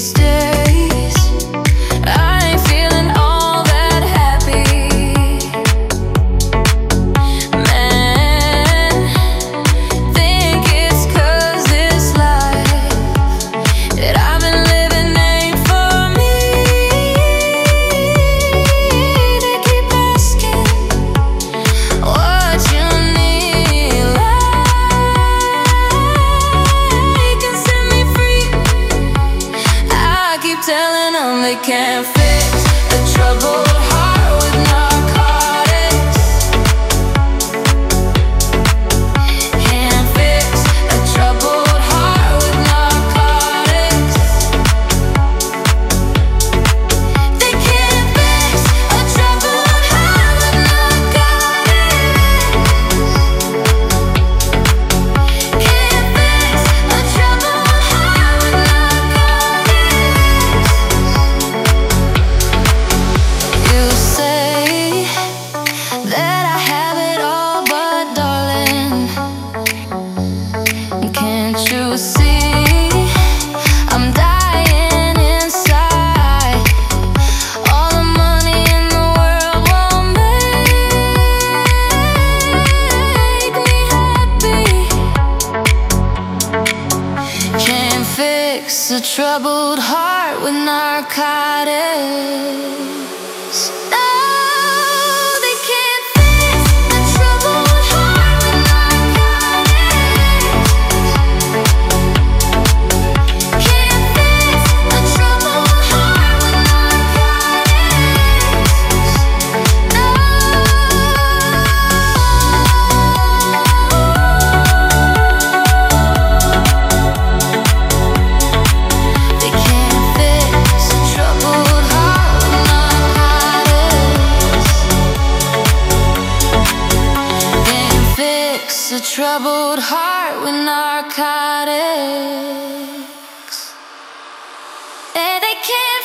These days I ain't feeling all that happy. Man, think it's 'cause this life that I've been living ain't for me. They keep asking what you need, like, and set me free. I keep telling them they can't fix a troubled heart with narcotics. Can't fix a troubled heart with narcotics. They can't fix a troubled heart with narcotics. Can't fix a troubled heart with narcotics. You say that I have it all, but darling, can't you see I'm dying inside? All the money in the world won't make me happy. Can't fix a troubled heart with narcotics. No, they can't fix a troubled heart with narcotics. Can't fix a troubled heart with narcotics. No. They can't fix a troubled heart with narcotics. Can't fix a troubled heart with narcotics. They can't